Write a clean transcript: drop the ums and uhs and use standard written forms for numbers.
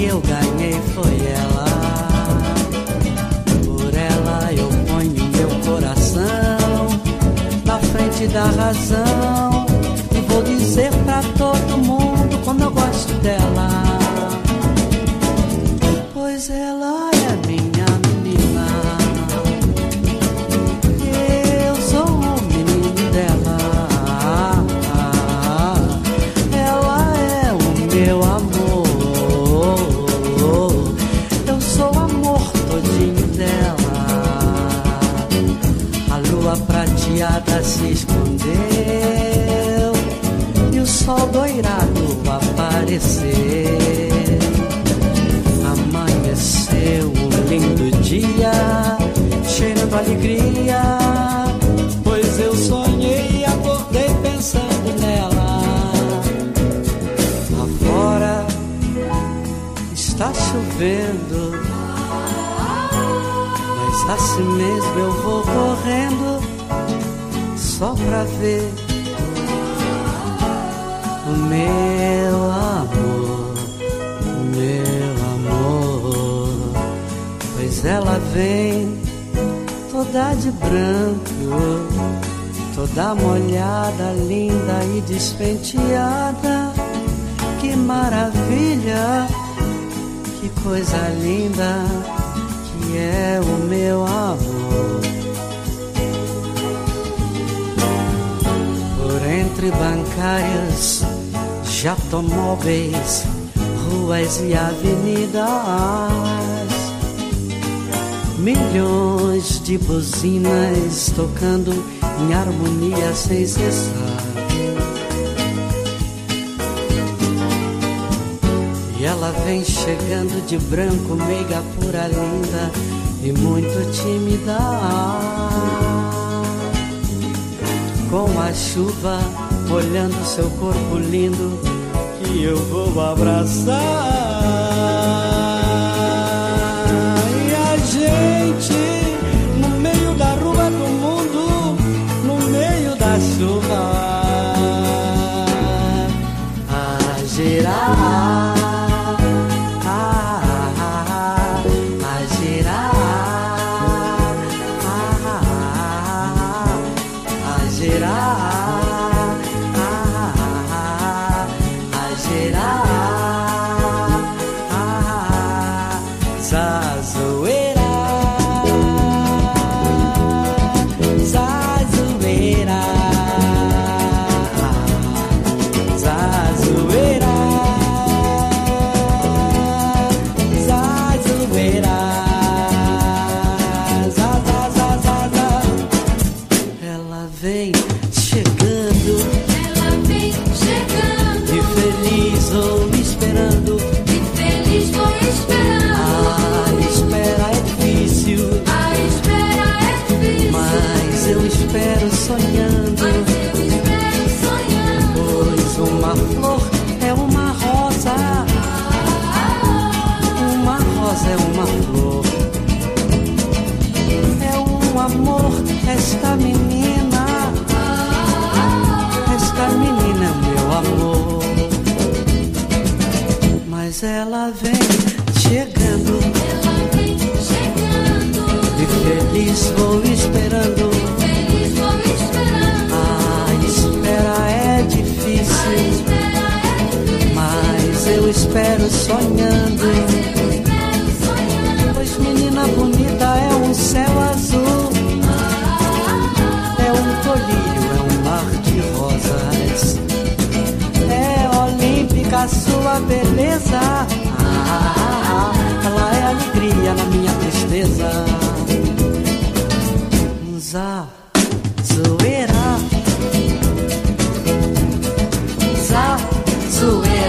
que eu ganhei foi ela. Por ela eu ponho meu coração na frente da razão e vou dizer pra todo mundo como eu gosto dela. Pois ela é minha menina, eu sou o menino dela. Ela é o meu amor, eu sou o amor todinho dela. A lua prateada se escondeu e o sol doirado apareceu. Amanheceu um lindo dia, cheirando alegria, pois eu sonhei e acordei pensando nela. Lá fora está chovendo, mas assim mesmo eu vou correndo só pra ver o meu amor, o meu amor. Pois ela vem toda de branco, toda molhada, linda e despenteada. Que maravilha, que coisa linda que é o meu amor. Por entre bancários, jatomóveis, ruas e avenidas, milhões de buzinas tocando em harmonia sem cessar. E ela vem chegando de branco, meiga, pura, linda e muito tímida. Com a chuva molhando seu corpo lindo, que eu vou abraçar. E a gente no meio da rua do mundo, no meio da chuva, a girar. Esta menina é meu amor. Mas ela vem chegando, e feliz vou esperando. A espera é difícil, mas eu espero sonhando. Pois menina bonita é um céu azul, é um colírio, é um mar de rosas, é olímpica sua beleza. Ela é alegria na minha tristeza. Zazuera, Zazuera.